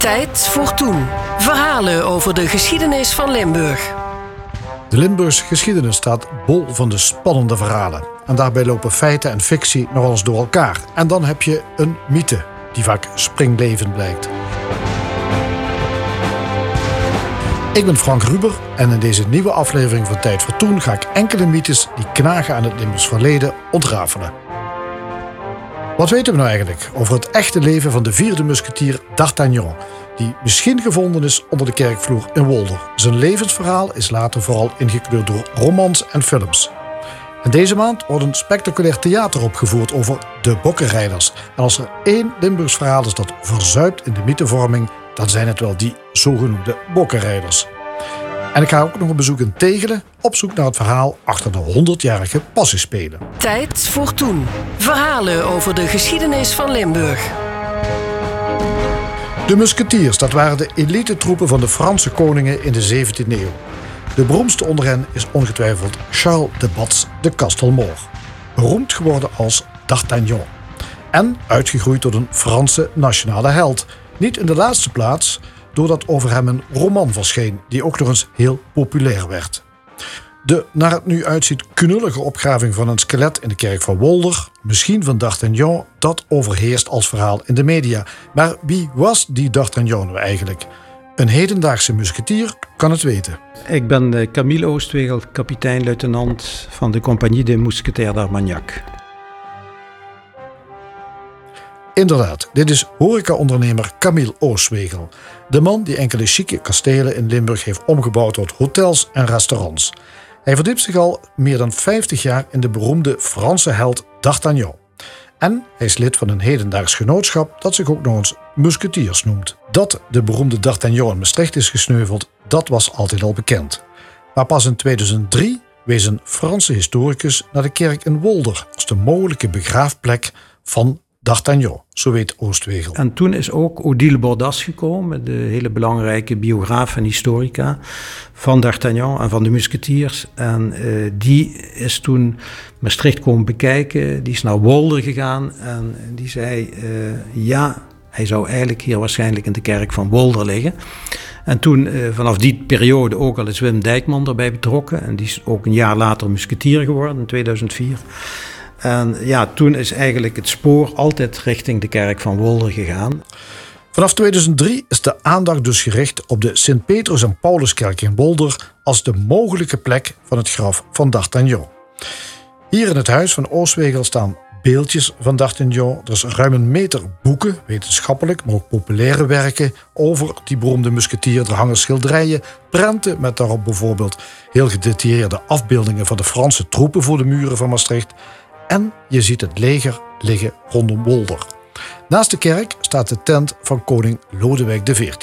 Tijd voor toen. Verhalen over de geschiedenis van Limburg. De Limburgse geschiedenis staat bol van de spannende verhalen. En daarbij lopen feiten en fictie nog eens door elkaar. En dan heb je een mythe, die vaak springlevend blijkt. Ik ben Frank Ruber en in deze nieuwe aflevering van Tijd voor Toen ga ik enkele mythes die knagen aan het Limburgs verleden ontrafelen. Wat weten we nou eigenlijk over het echte leven van de vierde musketier D'Artagnan, die misschien gevonden is onder de kerkvloer in Wolder? Zijn levensverhaal is later vooral ingekleurd door romans en films. En deze maand wordt een spectaculair theater opgevoerd over de bokkenrijders. En als er één Limburgs verhaal is dat verzuipt in de mythevorming, dan zijn het wel die zogenoemde bokkenrijders. En ik ga ook nog een bezoek in Tegelen, op zoek naar het verhaal achter de 100-jarige Passiespelen. Tijd voor toen. Verhalen over de geschiedenis van Limburg. De musketiers, dat waren de elite-troepen van de Franse koningen in de 17e eeuw. De beroemdste onder hen is ongetwijfeld Charles de Batz de Castelmore, beroemd geworden als D'Artagnan. En uitgegroeid tot een Franse nationale held. Niet in de laatste plaats doordat over hem een roman verscheen die ook nog eens heel populair werd. De naar het nu uitziet knullige opgraving van een skelet in de kerk van Wolder, misschien van D'Artagnan, dat overheerst als verhaal in de media. Maar wie was die D'Artagnan nou eigenlijk? Een hedendaagse musketier kan het weten. Ik ben Camille Oostwegel, kapitein-luitenant van de Compagnie des Mousquetaires d'Armagnac. Inderdaad, dit is horecaondernemer Camille Oostwegel. De man die enkele chique kastelen in Limburg heeft omgebouwd tot hotels en restaurants. Hij verdiept zich al meer dan 50 jaar in de beroemde Franse held D'Artagnan. En hij is lid van een hedendaags genootschap dat zich ook nog eens musketiers noemt. Dat de beroemde D'Artagnan in Maastricht is gesneuveld, dat was altijd al bekend. Maar pas in 2003 wees een Franse historicus naar de kerk in Wolder als de mogelijke begraafplek van D'Artagnan, zo weet Oostwegel. En toen is ook Odile Bordas gekomen, de hele belangrijke biograaf en historica van D'Artagnan en van de musketiers. En die is toen Maastricht komen bekijken, die is naar Wolder gegaan en die zei, ja, hij zou eigenlijk hier waarschijnlijk in de kerk van Wolder liggen. En toen, vanaf die periode ook al is Wim Dijkman erbij betrokken en die is ook een jaar later musketier geworden, in 2004. En ja, toen is eigenlijk het spoor altijd richting de kerk van Wolder gegaan. Vanaf 2003 is de aandacht dus gericht op de Sint-Petrus- en Pauluskerk in Wolder als de mogelijke plek van het graf van D'Artagnan. Hier in het huis van Oostwegel staan beeldjes van D'Artagnan. Er is ruim een meter boeken, wetenschappelijk, maar ook populaire werken over die beroemde musketier. Er hangen schilderijen, prenten met daarop bijvoorbeeld heel gedetailleerde afbeeldingen van de Franse troepen voor de muren van Maastricht. En je ziet het leger liggen rondom Wolder. Naast de kerk staat de tent van koning Lodewijk XIV.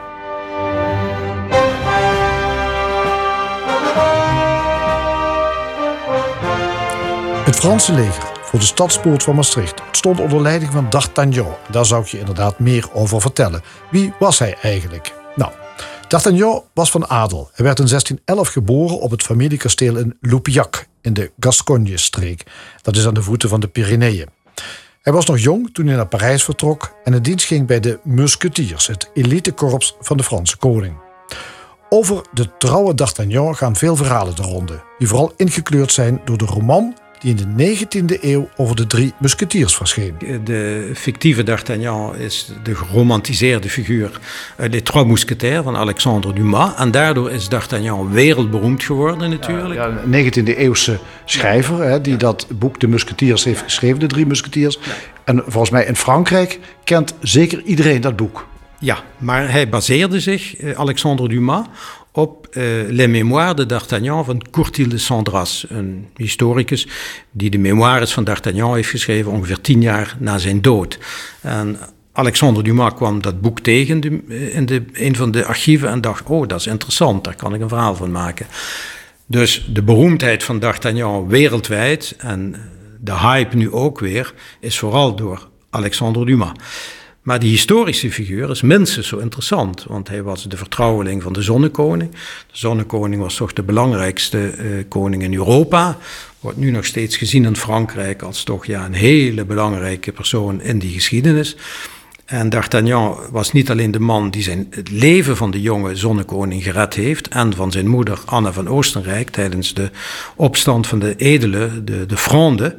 Het Franse leger voor de stadspoort van Maastricht. Het stond onder leiding van D'Artagnan. Daar zou ik je inderdaad meer over vertellen. Wie was hij eigenlijk? Nou, D'Artagnan was van adel. Hij werd in 1611 geboren op het familiekasteel in Loupiac in de Gascogne-streek. Dat is aan de voeten van de Pyreneeën. Hij was nog jong toen hij naar Parijs vertrok en in dienst ging bij de Musketiers, het elitekorps van de Franse koning. Over de trouwe D'Artagnan gaan veel verhalen de ronde, die vooral ingekleurd zijn door de roman die in de 19e eeuw over de 3 musketiers verscheen. De fictieve D'Artagnan is de geromantiseerde figuur Les Trois Mousquetaires van Alexandre Dumas. En daardoor is D'Artagnan wereldberoemd geworden natuurlijk. Ja, een 19e eeuwse schrijver die dat boek De Musketiers heeft geschreven, de 3 musketiers. En volgens mij in Frankrijk kent zeker iedereen dat boek. Ja, maar hij baseerde zich, Alexandre Dumas, op Les Mémoires de D'Artagnan van Courtil de Sandras, een historicus die de memoires van D'Artagnan heeft geschreven ongeveer 10 jaar na zijn dood. En Alexandre Dumas kwam dat boek tegen in een van de archieven en dacht, oh, dat is interessant, daar kan ik een verhaal van maken. Dus de beroemdheid van D'Artagnan wereldwijd en de hype nu ook weer, is vooral door Alexandre Dumas. Maar die historische figuur is minstens zo interessant, want hij was de vertrouweling van de zonnekoning. De zonnekoning was toch de belangrijkste koning in Europa. Wordt nu nog steeds gezien in Frankrijk als toch een hele belangrijke persoon in die geschiedenis. En D'Artagnan was niet alleen de man die het leven van de jonge zonnekoning gered heeft en van zijn moeder Anne van Oostenrijk tijdens de opstand van de edelen, de Fronde.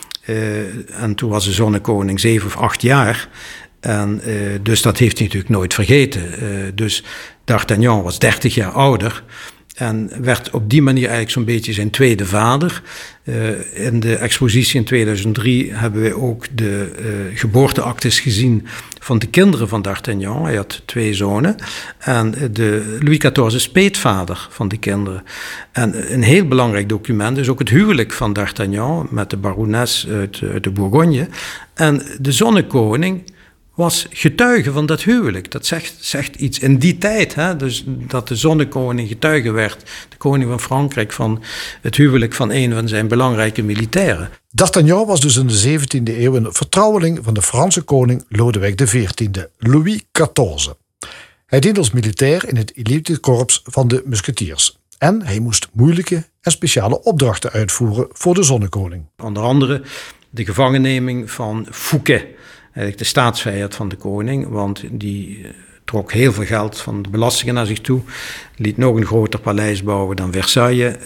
En toen was de zonnekoning 7 of 8 jaar. En dus dat heeft hij natuurlijk nooit vergeten. Dus D'Artagnan was 30 jaar ouder. En werd op die manier eigenlijk zo'n beetje zijn tweede vader. In de expositie in 2003 hebben wij ook de geboorteactes gezien van de kinderen van D'Artagnan. Hij had 2 zonen. En Louis XIV is peetvader van die kinderen. En een heel belangrijk document is ook het huwelijk van D'Artagnan met de barones uit de Bourgogne. En de zonnekoning was getuige van dat huwelijk. Dat zegt iets in die tijd. Hè? Dus dat de zonnekoning getuige werd, de koning van Frankrijk, van het huwelijk van een van zijn belangrijke militairen. D'Artagnan was dus in de 17e eeuw een vertrouweling van de Franse koning Lodewijk XIV, Louis XIV. Hij diende als militair in het elitekorps van de musketiers. En hij moest moeilijke en speciale opdrachten uitvoeren voor de zonnekoning. Onder andere de gevangenneming van Fouquet, eigenlijk de staatsvijand van de koning, want die trok heel veel geld van de belastingen naar zich toe, liet nog een groter paleis bouwen dan Versailles.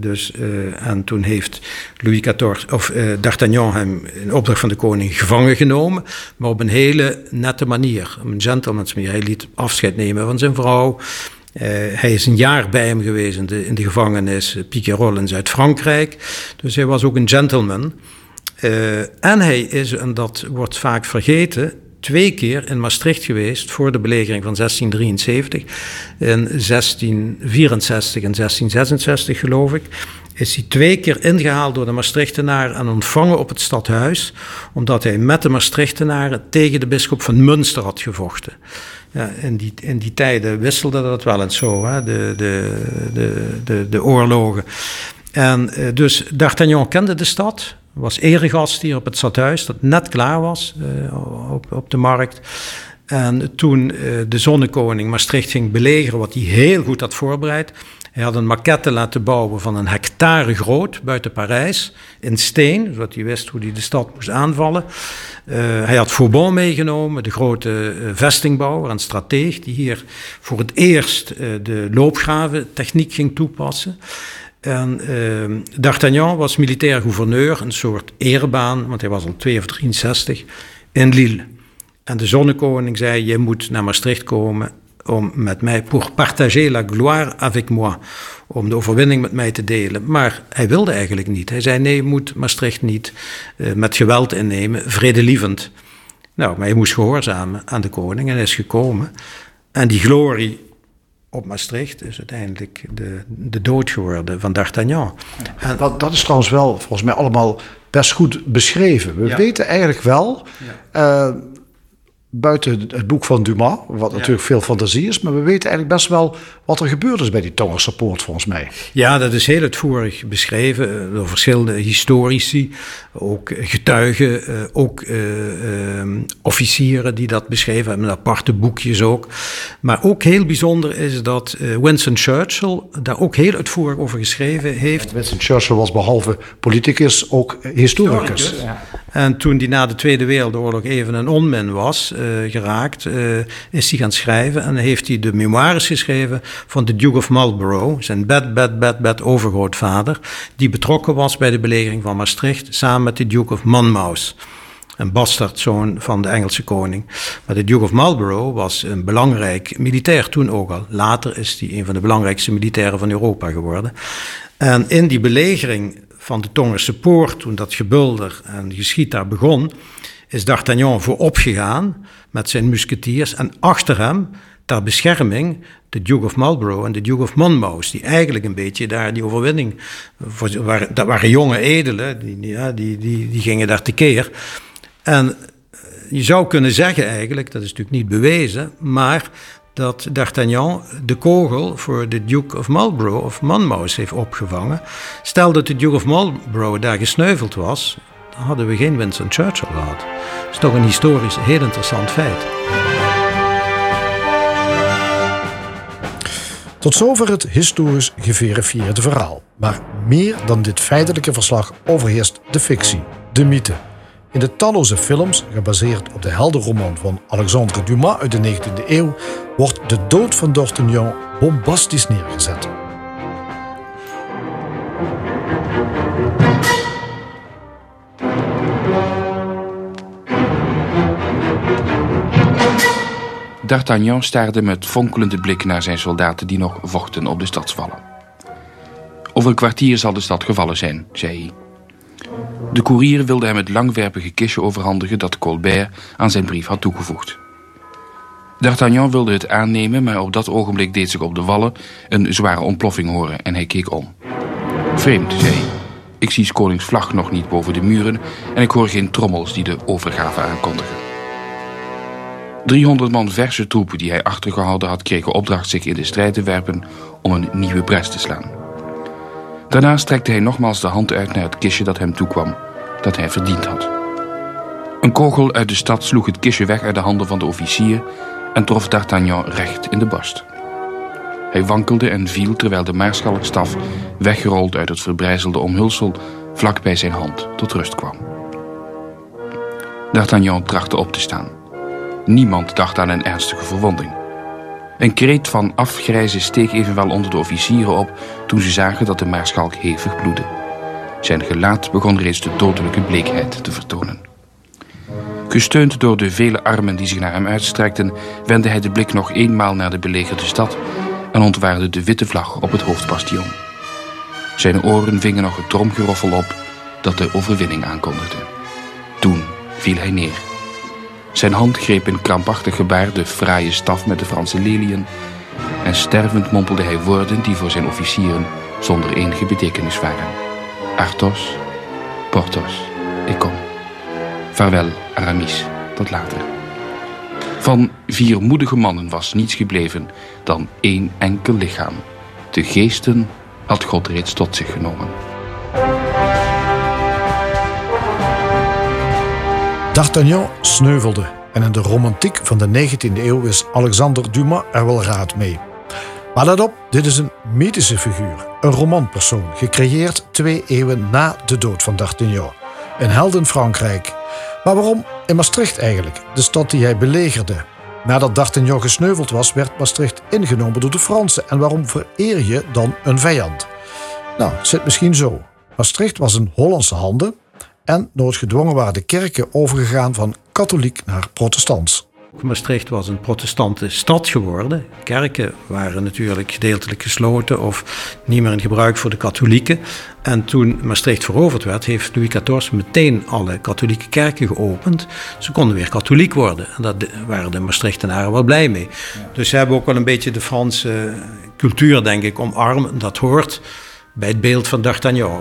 En toen heeft D'Artagnan hem in opdracht van de koning gevangen genomen, maar op een hele nette manier, een gentleman's manier. Hij liet afscheid nemen van zijn vrouw. Hij is een jaar bij hem geweest in de gevangenis Piquerolles in Zuid-Frankrijk. Dus hij was ook een gentleman. En hij is, en dat wordt vaak vergeten, 2 keer in Maastricht geweest voor de belegering van 1673. In 1664 en 1666 geloof ik. Is hij 2 keer ingehaald door de Maastrichtenaren en ontvangen op het stadhuis, omdat hij met de Maastrichtenaren tegen de bisschop van Münster had gevochten. Ja, in die tijden wisselde dat wel eens zo, hè, de oorlogen. En dus D'Artagnan kende de stad, was eregast hier op het stadhuis, dat net klaar was op de markt. En toen de zonnekoning Maastricht ging belegeren, wat hij heel goed had voorbereid. Hij had een maquette laten bouwen van 1 hectare groot buiten Parijs, in steen, zodat hij wist hoe hij de stad moest aanvallen. Hij had Vauban meegenomen, de grote vestingbouwer en strateeg, die hier voor het eerst de loopgraventechniek ging toepassen. En D'Artagnan was militair gouverneur, een soort erebaan, want hij was al 2 of 63, in Lille. En de zonnekoning zei, je moet naar Maastricht komen om met mij, pour partager la gloire avec moi, om de overwinning met mij te delen. Maar hij wilde eigenlijk niet. Hij zei, nee, je moet Maastricht niet met geweld innemen, vredelievend. Nou, maar hij moest gehoorzamen aan de koning en hij is gekomen. En die glorie op Maastricht is uiteindelijk de dood geworden van D'Artagnan. En dat is trouwens wel volgens mij allemaal best goed beschreven. We weten eigenlijk wel, buiten het boek van Dumas, wat natuurlijk veel fantasie is, maar we weten eigenlijk best wel wat er gebeurd is bij die Tongerse Poort volgens mij. Ja, dat is heel uitvoerig beschreven door verschillende historici, ook getuigen, ook officieren die dat beschreven hebben, met aparte boekjes ook. Maar ook heel bijzonder is dat Winston Churchill daar ook heel uitvoerig over geschreven heeft. Winston Churchill was behalve politicus ook historicus. Ja. En toen hij na de Tweede Wereldoorlog even een onmin was geraakt, is hij gaan schrijven en heeft hij de memoires geschreven van de Duke of Marlborough, zijn bad overgrootvader, die betrokken was bij de belegering van Maastricht, samen met de Duke of Monmouth, een bastardzoon van de Engelse koning. Maar de Duke of Marlborough was een belangrijk militair toen ook al. Later is hij een van de belangrijkste militairen van Europa geworden. En in die belegering van de Tongerse Poort, toen dat gebulder en geschiet daar begon, is D'Artagnan voorop gegaan met zijn musketiers en achter hem, ter bescherming, de Duke of Marlborough en de Duke of Monmouth, die eigenlijk een beetje daar die overwinning, dat waren jonge edelen, die gingen daar tekeer. En je zou kunnen zeggen eigenlijk, dat is natuurlijk niet bewezen, maar dat D'Artagnan de kogel voor de Duke of Marlborough of Monmouth heeft opgevangen. Stel dat de Duke of Marlborough daar gesneuveld was, dan hadden we geen Winston Churchill gehad. Dat is toch een historisch heel interessant feit. Tot zover het historisch geverifieerde verhaal. Maar meer dan dit feitelijke verslag overheerst de fictie, de mythe. In de talloze films, gebaseerd op de heldenroman van Alexandre Dumas uit de 19e eeuw, wordt de dood van D'Artagnan bombastisch neergezet. D'Artagnan staarde met fonkelende blik naar zijn soldaten die nog vochten op de stadswallen. Over een kwartier zal de stad gevallen zijn, zei hij. De koerier wilde hem het langwerpige kistje overhandigen dat Colbert aan zijn brief had toegevoegd. D'Artagnan wilde het aannemen, maar op dat ogenblik deed zich op de wallen een zware ontploffing horen en hij keek om. Vreemd, zei hij. Ik zie 's konings vlag nog niet boven de muren en ik hoor geen trommels die de overgave aankondigen. 300 man verse troepen die hij achtergehouden had, kregen opdracht zich in de strijd te werpen om een nieuwe bres te slaan. Daarna strekte hij nogmaals de hand uit naar het kistje dat hem toekwam, dat hij verdiend had. Een kogel uit de stad sloeg het kistje weg uit de handen van de officier en trof D'Artagnan recht in de borst. Hij wankelde en viel terwijl de maarschalkstaf, weggerold uit het verbrijzelde omhulsel, vlak bij zijn hand tot rust kwam. D'Artagnan trachtte op te staan. Niemand dacht aan een ernstige verwonding. Een kreet van afgrijzen steeg evenwel onder de officieren op toen ze zagen dat de maarschalk hevig bloedde. Zijn gelaat begon reeds de dodelijke bleekheid te vertonen. Gesteund door de vele armen die zich naar hem uitstrekten, wendde hij de blik nog eenmaal naar de belegerde stad en ontwaarde de witte vlag op het hoofdbastion. Zijn oren vingen nog het tromgeroffel op dat de overwinning aankondigde. Toen viel hij neer. Zijn hand greep in krampachtig gebaar de fraaie staf met de Franse leliën en stervend mompelde hij woorden die voor zijn officieren zonder enige betekenis waren. Athos, Porthos, ik kom. Vaarwel, Aramis, tot later. Van 4 moedige mannen was niets gebleven dan 1 enkel lichaam. De geesten had God reeds tot zich genomen. D'Artagnan sneuvelde en in de romantiek van de 19e eeuw wist Alexandre Dumas er wel raad mee. Maar let op, dit is een mythische figuur, een romanpersoon, gecreëerd 2 eeuwen na de dood van D'Artagnan. Een held in Frankrijk. Maar waarom in Maastricht eigenlijk, de stad die hij belegerde? Nadat D'Artagnan gesneuveld was, werd Maastricht ingenomen door de Fransen. En waarom vereer je dan een vijand? Nou, het zit misschien zo. Maastricht was in Hollandse handen en noodgedwongen waren de kerken overgegaan van katholiek naar protestants. Maastricht was een protestante stad geworden. Kerken waren natuurlijk gedeeltelijk gesloten of niet meer in gebruik voor de katholieken. En toen Maastricht veroverd werd, heeft Louis XIV meteen alle katholieke kerken geopend. Ze konden weer katholiek worden. En daar waren de Maastrichtenaren wel blij mee. Ja. Dus ze hebben ook wel een beetje de Franse cultuur, denk ik, omarmd. Dat hoort bij het beeld van D'Artagnan.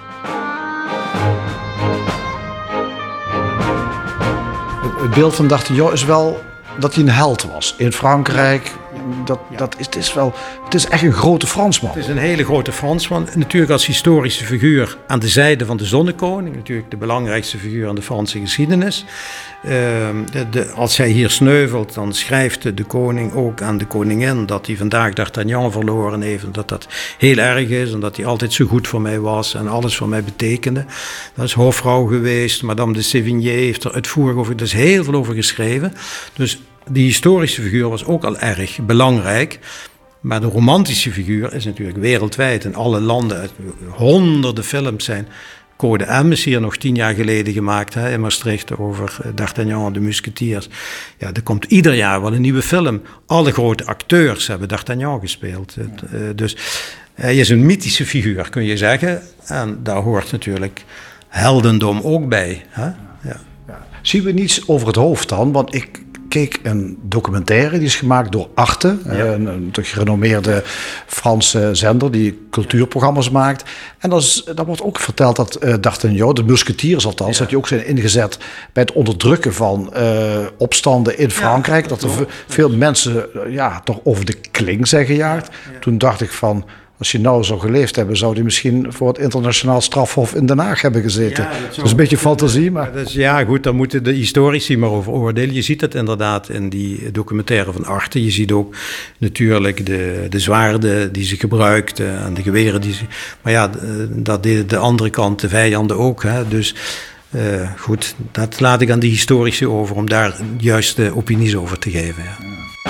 Het beeld van D'Artagnan is wel dat hij een held was. In Frankrijk, het is echt een grote Fransman. Het is een hele grote Fransman. Natuurlijk als historische figuur aan de zijde van de zonnekoning. Natuurlijk de belangrijkste figuur in de Franse geschiedenis. Als hij hier sneuvelt, dan schrijft de koning ook aan de koningin dat hij vandaag D'Artagnan verloren heeft. En dat heel erg is en dat hij altijd zo goed voor mij was en alles voor mij betekende. Dat is hofvrouw geweest. Madame de Sévigné heeft er uitvoerig over, er is heel veel over geschreven. Dus die historische figuur was ook al erg belangrijk. Maar de romantische figuur is natuurlijk wereldwijd in alle landen. Honderden films zijn. Code M is hier nog 10 jaar geleden gemaakt in Maastricht over D'Artagnan en de Musketiers. Ja, er komt ieder jaar wel een nieuwe film. Alle grote acteurs hebben D'Artagnan gespeeld. Dus hij is een mythische figuur, kun je zeggen. En daar hoort natuurlijk heldendom ook bij. Hè? Ja. Zien we niets over het hoofd dan? Want ik keek een documentaire, die is gemaakt door Arte, een gerenommeerde Franse zender die cultuurprogramma's maakt. En daar wordt ook verteld dat D'Artagnan, de musketiers althans, dat die ook zijn ingezet bij het onderdrukken van opstanden in Frankrijk. Dat er veel mensen toch over de kling zijn gejaagd. Toen dacht ik van, als je nou zou geleefd hebben, zou die misschien voor het internationaal strafhof in Den Haag hebben gezeten. Dat is een beetje fantasie, maar... Goed, daar moeten de historici maar over oordelen. Je ziet het inderdaad in die documentaire van Arte. Je ziet ook natuurlijk de zwaarden die ze gebruikten en de geweren die ze... Maar ja, dat deden de andere kant, de vijanden ook. Hè. Dus Goed, dat laat ik aan de historici over om daar juiste opinies over te geven. Ja.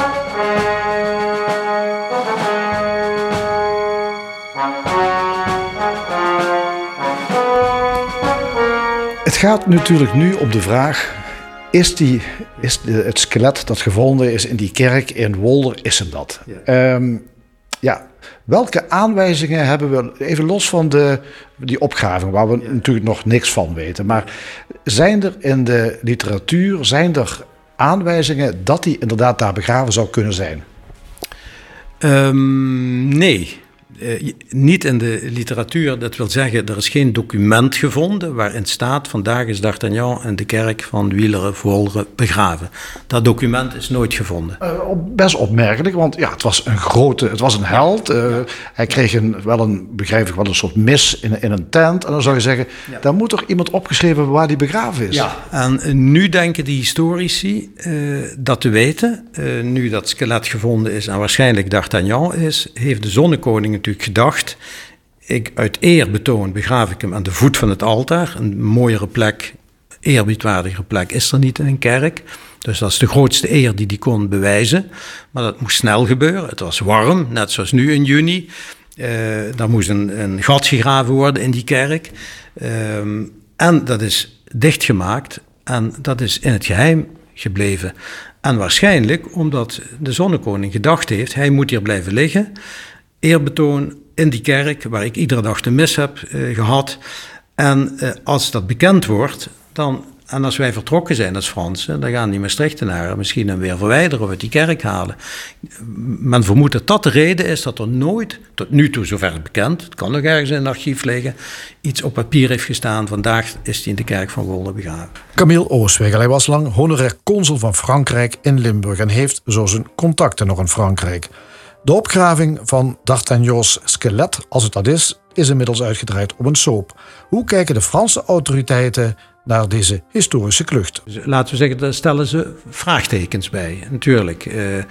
Het gaat natuurlijk nu om de vraag, het skelet dat gevonden is in die kerk in Wolder, is hem dat? Ja. Welke aanwijzingen hebben we, even los van die opgraving, waar we natuurlijk nog niks van weten, maar zijn er in de literatuur, aanwijzingen dat hij inderdaad daar begraven zou kunnen zijn? Nee. Niet in de literatuur, dat wil zeggen, er is geen document gevonden waarin staat, vandaag is D'Artagnan in de kerk van Wieleren-Wolder begraven. Dat document is nooit gevonden. Best opmerkelijk, want ja, het was een held. Hij kreeg begrijp ik wel, een soort mis in een tent. En dan zou je zeggen, daar moet toch iemand opgeschreven hebben waar hij begraven is? Ja, en nu denken die historici dat te weten. Nu dat skelet gevonden is en waarschijnlijk D'Artagnan is, heeft de zonnekoning natuurlijk gedacht, uit eerbetoon begraaf ik hem aan de voet van het altaar. Een mooiere plek, eerbiedwaardigere plek is er niet in een kerk. Dus dat is de grootste eer die hij kon bewijzen. Maar dat moest snel gebeuren. Het was warm, net zoals nu in juni. Daar moest een gat gegraven worden in die kerk. En dat is dichtgemaakt en dat is in het geheim gebleven. En waarschijnlijk omdat de zonnekoning gedacht heeft, hij moet hier blijven liggen. Eerbetoon in die kerk, waar ik iedere dag de mis heb gehad. En als dat bekend wordt, en als wij vertrokken zijn als Fransen, dan gaan die Maastrichtenaren misschien hem weer verwijderen of uit die kerk halen. Men vermoedt dat dat de reden is dat er nooit, tot nu toe zover bekend, het kan nog ergens in het archief liggen, iets op papier heeft gestaan, vandaag is hij in de kerk van Wolder begraven. Camille Ooswegel, hij was lang honorair consul van Frankrijk in Limburg en heeft zo zijn contacten nog in Frankrijk. De opgraving van D'Artagnan's skelet, als het dat is inmiddels uitgedraaid op een soap. Hoe kijken de Franse autoriteiten naar deze historische klucht? Laten we zeggen, daar stellen ze vraagtekens bij, natuurlijk.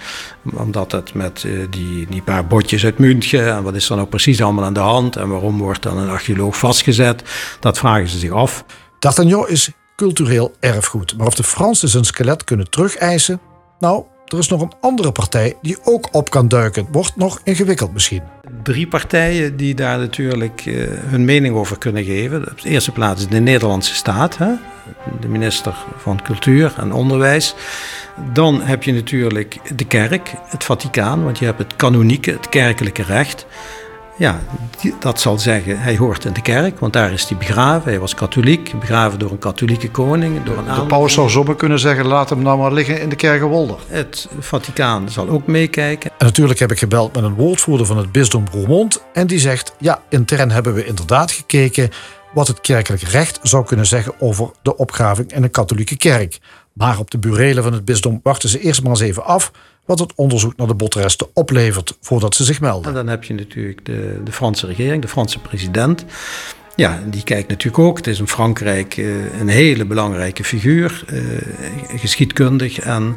Omdat het met die paar botjes uit München, en wat is er nou precies allemaal aan de hand, en waarom wordt dan een archeoloog vastgezet, dat vragen ze zich af. D'Artagnan is cultureel erfgoed, maar of de Fransen zijn skelet kunnen terugeisen? Nou, er is nog een andere partij die ook op kan duiken. Wordt nog ingewikkeld misschien. 3 partijen die daar natuurlijk hun mening over kunnen geven. Op de eerste plaats is de Nederlandse staat, hè? De minister van Cultuur en Onderwijs. Dan heb je natuurlijk de kerk, het Vaticaan, want je hebt het kanonieke, het kerkelijke recht. Ja, dat zal zeggen, hij hoort in de kerk, want daar is hij begraven. Hij was katholiek, begraven door een katholieke koning. De paus zou zomaar kunnen zeggen, laat hem nou maar liggen in de kerk in Wolder. Het Vaticaan zal ook meekijken. En natuurlijk heb ik gebeld met een woordvoerder van het bisdom Roermond. En die zegt, ja, intern hebben we inderdaad gekeken wat het kerkelijk recht zou kunnen zeggen over de opgraving in een katholieke kerk. Maar op de burelen van het bisdom wachten ze eerst maar eens even af wat het onderzoek naar de botresten oplevert voordat ze zich melden. En dan heb je natuurlijk de Franse regering, de Franse president. Ja, die kijkt natuurlijk ook. Het is in Frankrijk een hele belangrijke figuur, geschiedkundig en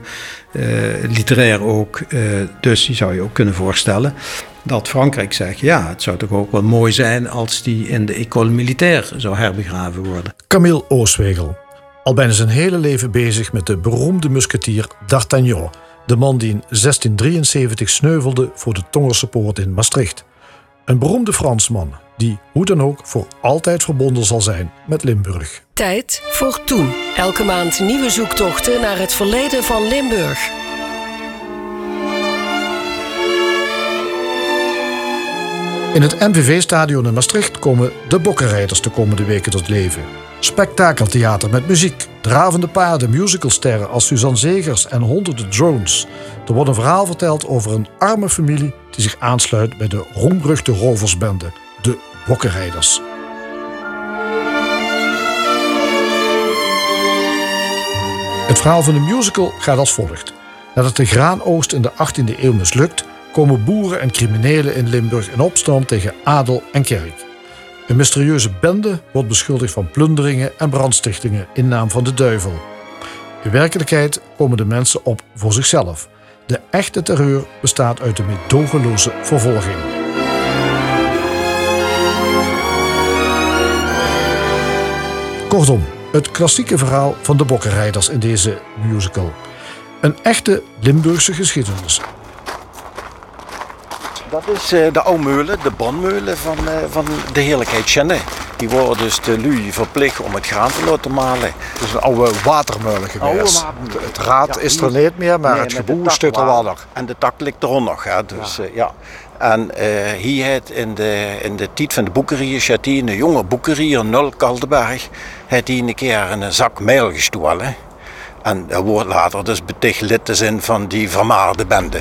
literair ook. Dus je zou je ook kunnen voorstellen dat Frankrijk zegt, ja, het zou toch ook wel mooi zijn als die in de École Militaire zou herbegraven worden. Camille Ooswegel, al bijna zijn hele leven bezig met de beroemde musketier D'Artagnan. De man die in 1673 sneuvelde voor de Tongerse poort in Maastricht. Een beroemde Fransman die, hoe dan ook, voor altijd verbonden zal zijn met Limburg. Tijd voor Toen. Elke maand nieuwe zoektochten naar het verleden van Limburg. In het MVV-stadion in Maastricht komen de bokkenrijders de komende weken tot leven. Spektakeltheater met muziek, dravende paarden, musicalsterren als Suzanne Zegers en honderden drones. Er wordt een verhaal verteld over een arme familie die zich aansluit bij de roemruchte roversbende, de bokkenrijders. Het verhaal van de musical gaat als volgt. Nadat de graanoogst in de 18e eeuw mislukt, komen boeren en criminelen in Limburg in opstand tegen adel en kerk. Een mysterieuze bende wordt beschuldigd van plunderingen en brandstichtingen in naam van de duivel. In werkelijkheid komen de mensen op voor zichzelf. De echte terreur bestaat uit de meedogenloze vervolging. Kortom, Het klassieke verhaal van de bokkenrijders in deze musical. Een echte Limburgse geschiedenis. Dat is de oude meulen, de banmeulen van de heerlijkheid Chenne. Die worden dus de lui verplicht om het graan te laten malen. Het is een oude watermolen geweest. Het raad is er niet meer, maar het geboel staat er wel nog. En de tak ligt eronder. Ja. Dus, ja. En hier heeft in de tijd van de boekeriers, had hij een jonge boekerier, Nul Kaldenberg, heeft hij een keer een zak meel gestolen. En dat wordt later dus beticht lid te zijn van die vermaarde bende.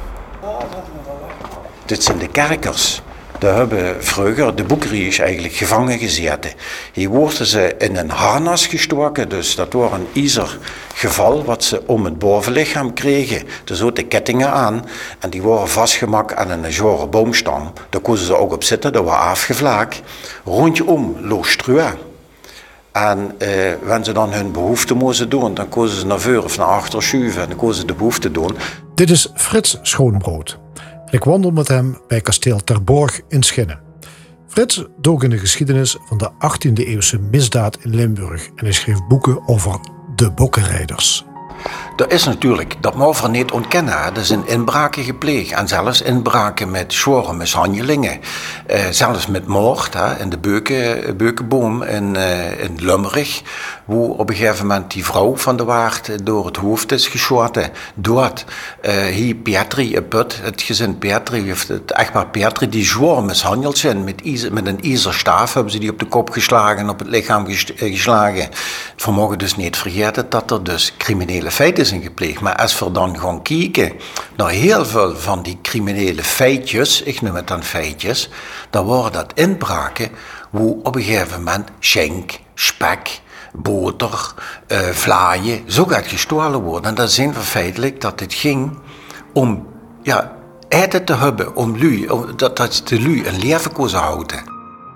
Dit zijn de kerkers. Daar hebben vroeger de boekeriers eigenlijk gevangen gezeten. Hier worden ze in een harnas gestoken, dus dat was een ijzer geval wat ze om het bovenlichaam kregen. Er zaten kettingen aan en die waren vastgemaakt aan een zware boomstam. Daar konden ze ook op zitten, dat was afgevlaakt. Rondom loog strua. En wanneer ze dan hun behoefte moesten doen, dan konden ze naar voren of naar achter schuiven en dan konden ze de behoefte doen. Dit is Frits Schoonbrood. Ik wandel met hem bij kasteel Terborg in Schinnen. Frits dook in de geschiedenis van de 18e-eeuwse misdaad in Limburg en hij schreef boeken over de bokkenrijders. Er is natuurlijk, dat mogen we niet ontkennen, er zijn inbraken gepleegd en zelfs inbraken met zware mishandelingen. Zelfs met moord in de Beukenboom in Lummerig, waar op een gegeven moment die vrouw van de waard door het hoofd is geschoten. Dood. Hier Petri, het gezin Petri, het echtpaar Petri, die zwaar mishandeld zijn met een ijzerstaaf, hebben ze die op de kop geslagen en op het lichaam geslagen. We mogen dus niet vergeten dat er dus criminele feiten zijn gepleegd. Maar als we dan gaan kijken naar heel veel van die criminele feitjes, ik noem het dan feitjes, dan worden dat inbraken hoe op een gegeven moment schenk, spek, boter, vlaaien, zo gaat gestolen worden. En dan zien we feitelijk dat het ging om eten te hebben, om lui, dat de lui een leven kozen houden.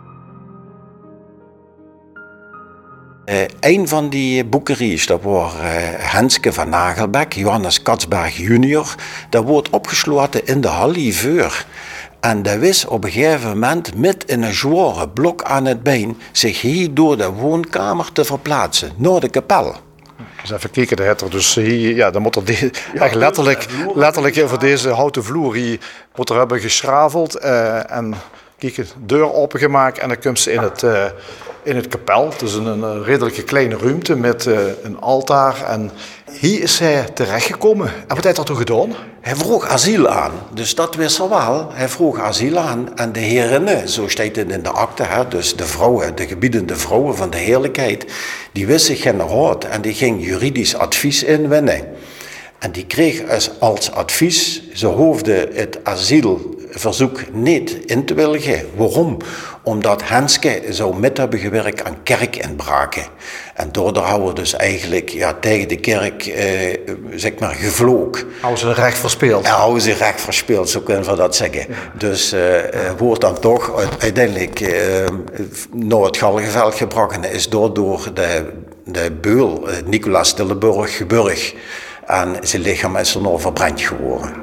Een van die boekeriers, dat was Henske van Nagelbeck, Johannes Katsberg junior, dat wordt opgesloten in de Halliveur. En dat wist op een gegeven moment met in een zware blok aan het been zich hier door de woonkamer te verplaatsen, naar de kapel. Dus even kijken, dus hier, dan moet er echt letterlijk over deze houten vloer hier moet er hebben geschraveld en kijken, deur opengemaakt en dan komt ze in het kapel. Het is een redelijke kleine ruimte met een altaar. En hier is hij terechtgekomen. En wat heeft hij daartoe gedaan? Hij vroeg asiel aan. Dus dat wist hij wel. Hij vroeg asiel aan. En de herinnen, zo staat het in de akte, dus de vrouwen, de gebiedende vrouwen van de heerlijkheid, die wisten geen raad en die ging juridisch advies inwinnen. En die kreeg als advies, ze hoefden het asielverzoek niet in te willigen. Waarom? Omdat Henske zou met hebben gewerkt aan kerkinbraken. En daardoor houden we dus eigenlijk tegen de kerk gevloog. Houden ze recht verspeeld? Ja, houden ze recht verspeeld, zo kunnen we dat zeggen. Ja. Dus wordt dan toch uiteindelijk naar het Galgenveld gebracht en is door de beul Nicolaas Stilleburg geburgd. En zijn lichaam is er nog verbrand geworden.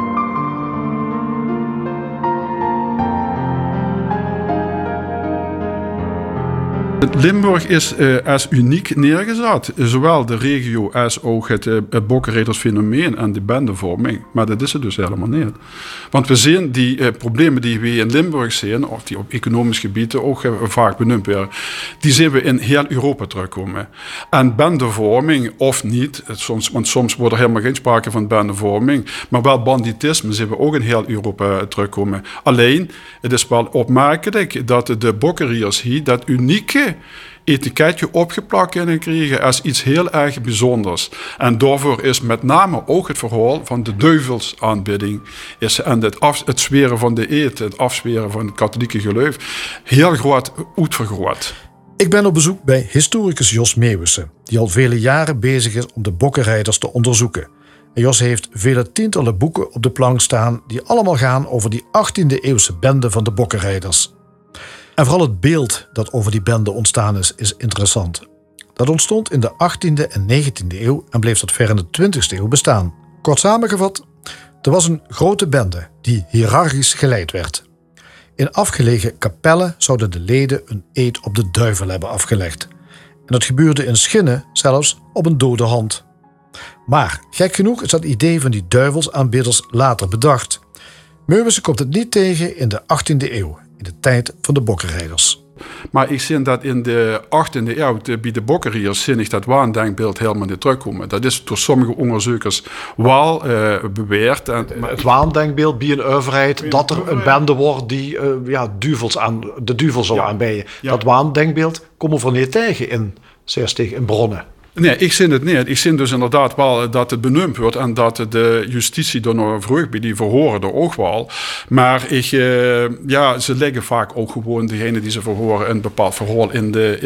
Limburg is als uniek neergezet. Zowel de regio als ook het bokkenrijdersfenomeen en de bendevorming. Maar dat is het dus helemaal niet. Want we zien die problemen die we in Limburg zien, of die op economisch gebied ook vaak benoemd werden, die zien we in heel Europa terugkomen. En bendevorming of niet, want soms wordt er helemaal geen sprake van bendevorming, maar wel banditisme zien we ook in heel Europa terugkomen. Alleen, het is wel opmerkelijk dat de bokkeriers hier dat unieke etiketje opgeplakt kunnen krijgen als iets heel erg bijzonders. En daarvoor is met name ook het verhaal van de duivelsaanbidding en het zweren van de eed, het afzweren van het katholieke geloof, heel groot uitvergroot. Ik ben op bezoek bij historicus Jos Meeuwissen, die al vele jaren bezig is om de bokkenrijders te onderzoeken. En Jos heeft vele tientallen boeken op de plank staan die allemaal gaan over die 18e-eeuwse bende van de bokkenrijders. En vooral het beeld dat over die bende ontstaan is interessant. Dat ontstond in de 18e en 19e eeuw en bleef tot ver in de 20e eeuw bestaan. Kort samengevat, er was een grote bende die hiërarchisch geleid werd. In afgelegen kapellen zouden de leden een eed op de duivel hebben afgelegd. En dat gebeurde in Schinnen zelfs op een dode hand. Maar gek genoeg is dat idee van die duivelsaanbidders later bedacht. Meuwissen komt het niet tegen in de 18e eeuw, in de tijd van de bokkenrijders. Maar ik zie dat in de 18e eeuw bij de bokkenrijders zie ik dat waandenkbeeld helemaal niet terugkomen. Dat is door sommige onderzoekers wel beweerd. Maar het waandenkbeeld bij een overheid dat er een bende wordt die de duivel zou aanbidden. Ja. Dat waandenkbeeld komen we niet tegen in bronnen. Nee, ik zie het niet. Ik zie dus inderdaad wel dat het benoemd wordt en dat de justitie door nog vroeg bij die verhoren er ook wel. Maar ze leggen vaak ook gewoon degene die ze verhoren een bepaald verhaal in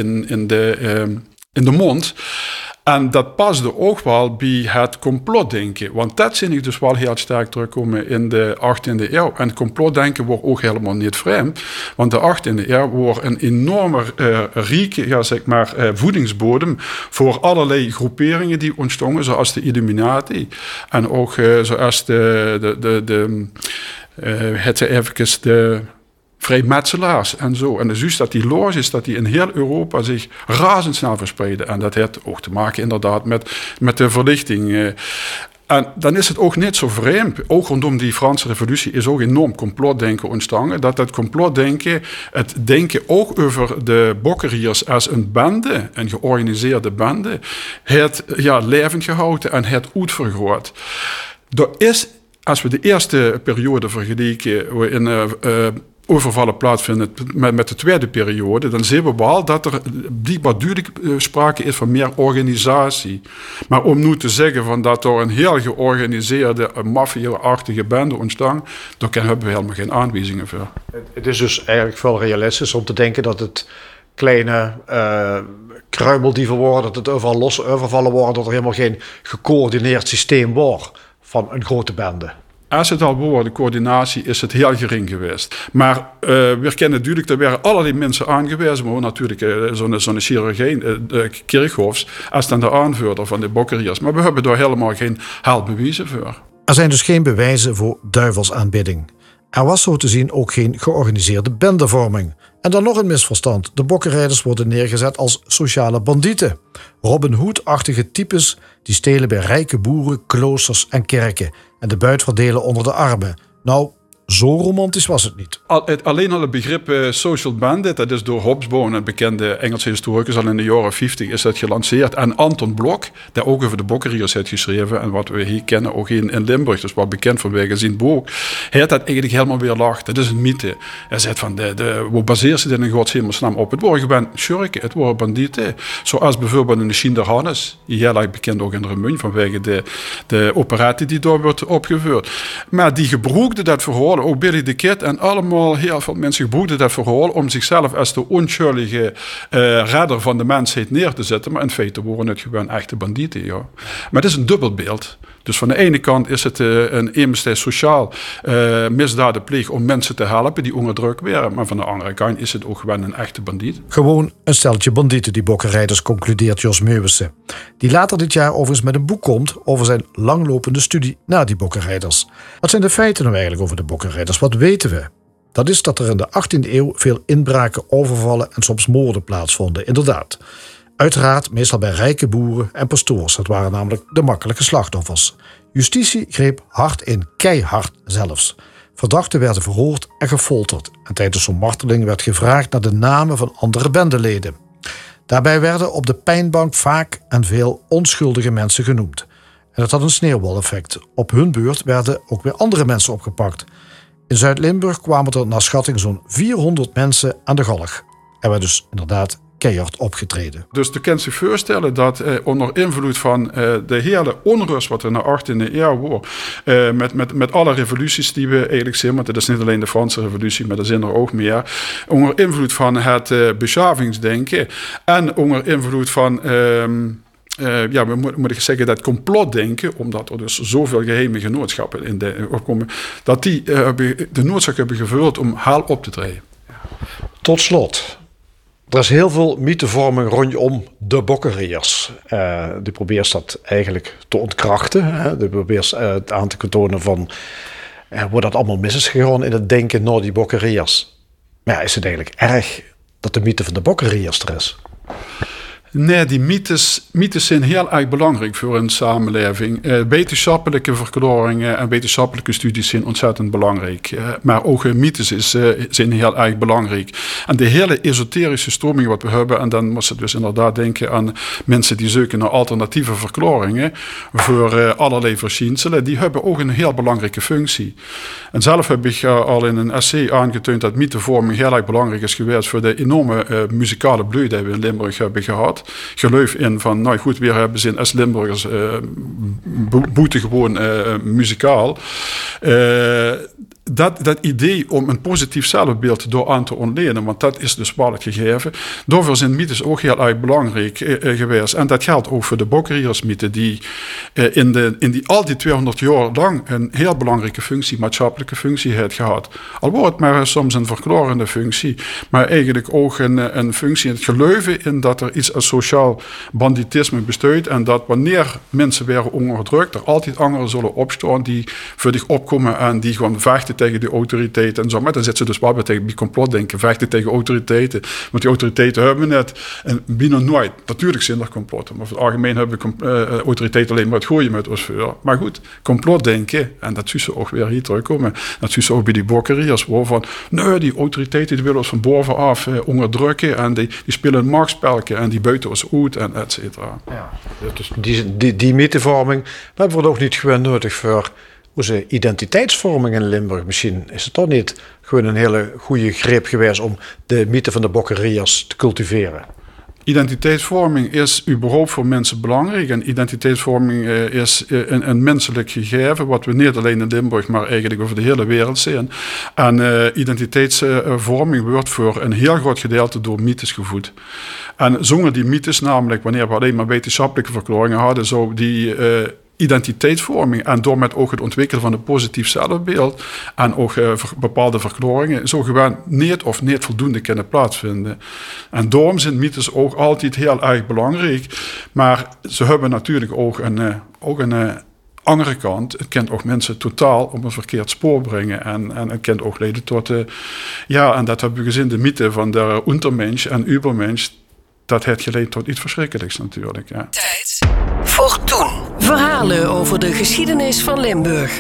de mond. En dat paste ook wel bij het complotdenken. Want dat zie ik dus wel heel sterk terugkomen in de 18e eeuw. En het complotdenken wordt ook helemaal niet vreemd. Want de 18e eeuw wordt een enorme rieke voedingsbodem voor allerlei groeperingen die ontstonden. Zoals de Illuminati. En ook zoals de vrijmetselaars en zo. En dus juist dat die loges, dat die in heel Europa zich razendsnel verspreiden. En dat heeft ook te maken inderdaad met de verlichting. En dan is het ook niet zo vreemd. Ook rondom die Franse revolutie is ook enorm complotdenken ontstaan. Dat complotdenken, het denken ook over de bokkenriers als een bende, een georganiseerde bende, het levend gehouden en het uitvergroot. Er is, als we de eerste periode vergelijken in overvallen plaatsvinden met de tweede periode, dan zien we wel dat er blijkbaar duidelijk sprake is van meer organisatie. Maar om nu te zeggen van dat er een heel georganiseerde, maffia-achtige bende ontstaan, daar hebben we helemaal geen aanwijzingen voor. Het is dus eigenlijk veel realistisch om te denken dat het kleine kruimeldieven worden, dat het overal losse overvallen worden, dat er helemaal geen gecoördineerd systeem wordt van een grote bende. Als het al wordt, de coördinatie, is het heel gering geweest. Maar we kennen natuurlijk, er werden allerlei mensen aangewezen, maar natuurlijk zo'n chirurgijn, Kirchhoffs, als dan de aanvoerder van de bokkenriers. Maar we hebben daar helemaal geen bewijzen voor. Er zijn dus geen bewijzen voor duivelsaanbidding. Er was zo te zien ook geen georganiseerde bendevorming. En dan nog een misverstand. De bokkenrijders worden neergezet als sociale bandieten. Robin Hood-achtige types die stelen bij rijke boeren, kloosters en kerken en de buit verdelen onder de armen. Nou, zo romantisch was het niet. Alleen al het begrip social bandit, dat is door Hobsbawm, een bekende Engelse historicus, al in de jaren 50 is dat gelanceerd. En Anton Blok, die ook over de bokkenriers heeft geschreven, en wat we hier kennen ook in Limburg, dus wat bekend vanwege zijn boek, hij had dat eigenlijk helemaal weer lacht. Dat is een mythe. Hij zegt van, hoe baseert ze dit in godshemelsnaam op? Het worden gewoon schurken, het worden bandieten. Zoals bijvoorbeeld in de Schinderhannes, heel erg bekend ook in Remun, vanwege de operette die daar wordt opgevoerd. Maar die gebruikte dat verhaal, ook Billy the Kid en allemaal heel veel mensen gebruikten dat verhaal om zichzelf als de onschuldige redder van de mensheid neer te zetten. Maar in feite worden het gewoon echte bandieten. Ja. Maar het is een dubbelbeeld. Dus van de ene kant is het een sociaal misdadenpleeg om mensen te helpen die onder druk waren. Maar van de andere kant is het ook gewoon een echte bandiet. Gewoon een steltje bandieten, die bokkenrijders, concludeert Jos Meuwissen. Die later dit jaar overigens met een boek komt over zijn langlopende studie naar die bokkenrijders. Wat zijn de feiten nou eigenlijk over de bokkenrijders? Wat weten we? Dat is dat er in de 18e eeuw veel inbraken, overvallen en soms moorden plaatsvonden, inderdaad. Uiteraard meestal bij rijke boeren en pastoors. Dat waren namelijk de makkelijke slachtoffers. Justitie greep hard in, keihard zelfs. Verdachten werden verhoord en gefolterd. En tijdens zo'n marteling werd gevraagd naar de namen van andere bendeleden. Daarbij werden op de pijnbank vaak en veel onschuldige mensen genoemd. En dat had een sneeuwbaleffect. Op hun beurt werden ook weer andere mensen opgepakt. In Zuid-Limburg kwamen er naar schatting zo'n 400 mensen aan de galg. Er werd dus inderdaad keihard opgetreden. Dus je kunt zich voorstellen dat onder invloed van de hele onrust wat er in de 18e eeuw wordt, met alle revoluties die we eigenlijk zien, want het is niet alleen de Franse revolutie, maar er zijn er ook meer, onder invloed van het beschavingsdenken en onder invloed van we moeten zeggen dat complotdenken, omdat er dus zoveel geheime genootschappen in opkomen, dat die de noodzaak hebben gevuld om haal op te treden. Tot slot. Er is heel veel mythevorming rondom de bokkenriers. Die probeert dat eigenlijk te ontkrachten. Die probeert aan te tonen van hoe dat allemaal mis is gegaan in het denken naar die bokkenriers. Maar ja, is het eigenlijk erg dat de mythe van de bokkenriers er is? Nee, die mythes zijn heel erg belangrijk voor een samenleving. Wetenschappelijke verklaringen en wetenschappelijke studies zijn ontzettend belangrijk. Maar ook mythes zijn heel erg belangrijk. En de hele esoterische stroming wat we hebben, en dan moest je dus inderdaad denken aan mensen die zoeken naar alternatieve verklaringen voor allerlei verschijnselen, die hebben ook een heel belangrijke functie. En zelf heb ik al in een essay aangetoond dat mythevorming heel erg belangrijk is geweest voor de enorme muzikale bloei die we in Limburg hebben gehad. Geloof in van, nou goed, weer hebben ze als Limburgers buitengewoon muzikaal. Dat idee om een positief zelfbeeld door aan te ontlenen, want dat is dus wel het gegeven. Daarvoor zijn mythes ook heel erg belangrijk geweest. En dat geldt ook voor de bokkeriersmythe, die al die 200 jaar lang een heel belangrijke functie, maatschappelijke functie heeft gehad. Al wordt het maar soms een verklarende functie, maar eigenlijk ook een functie in het geloven in dat er iets als sociaal banditisme bestaat en dat wanneer mensen werden onderdrukt, er altijd anderen zullen opstaan die voor zich opkomen en die gewoon vechten tegen de autoriteiten en zo. Maar dan zitten ze dus wel bij tegen die complotdenken, vechten tegen autoriteiten. Want die autoriteiten hebben net, en bijna nooit, natuurlijk zijn er complotten, maar voor het algemeen hebben autoriteiten alleen maar het gooien met ons voor. Maar goed, complotdenken, en dat zou ze ook weer hier terugkomen, dat zou ze ook bij die bokkeriers, waarvan, nee, die autoriteiten die willen ons van bovenaf onderdrukken en die spelen een machtsspelje en die buiten ons uit en et cetera. Ja, dus die mythevorming, dat hebben we nog niet gewoon nodig voor onze identiteitsvorming in Limburg. Misschien is het toch niet gewoon een hele goede greep geweest om de mythe van de bokkeriers te cultiveren. Identiteitsvorming is überhaupt voor mensen belangrijk. En identiteitsvorming is een menselijk gegeven, wat we niet alleen in Limburg, maar eigenlijk over de hele wereld zien. En identiteitsvorming wordt voor een heel groot gedeelte door mythes gevoed. En zonder die mythes, namelijk wanneer we alleen maar wetenschappelijke verklaringen hadden, zou die identiteitsvorming en door met ook het ontwikkelen van een positief zelfbeeld en ook bepaalde verklaringen zo gewoon niet voldoende kunnen plaatsvinden. En daarom zijn mythes ook altijd heel erg belangrijk, maar ze hebben natuurlijk ook een andere kant. Het kan ook mensen totaal op een verkeerd spoor brengen en het kan ook leiden tot en dat hebben we gezien, de mythe van de Untermensch en Übermensch. Dat heeft geleid tot iets verschrikkelijks natuurlijk. Ja. Tijd voor toen. Verhalen over de geschiedenis van Limburg.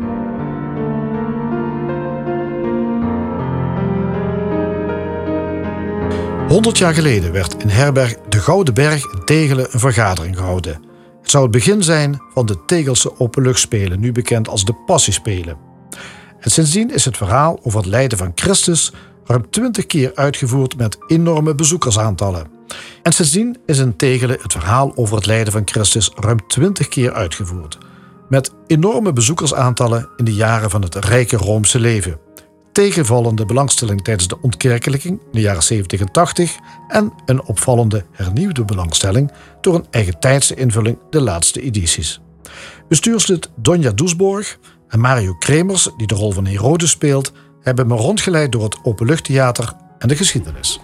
$100 jaar geleden werd in herberg De Gouden Berg in Tegelen een vergadering gehouden. Het zou het begin zijn van de Tegelse openluchtspelen, nu bekend als de Passiespelen. En sindsdien is het verhaal over het lijden van Christus ruim 20 keer uitgevoerd met enorme bezoekersaantallen. En sindsdien is in Tegelen het verhaal over het lijden van Christus ruim 20 keer uitgevoerd. Met enorme bezoekersaantallen in de jaren van het rijke Roomse leven. Tegenvallende belangstelling tijdens de ontkerkelijking in de jaren 70 en 80 en een opvallende hernieuwde belangstelling door een eigentijdse invulling de laatste edities. Bestuurslid Donja Doesborg en Mario Kremers, die de rol van Herodes speelt, hebben me rondgeleid door het openluchttheater en de geschiedenis.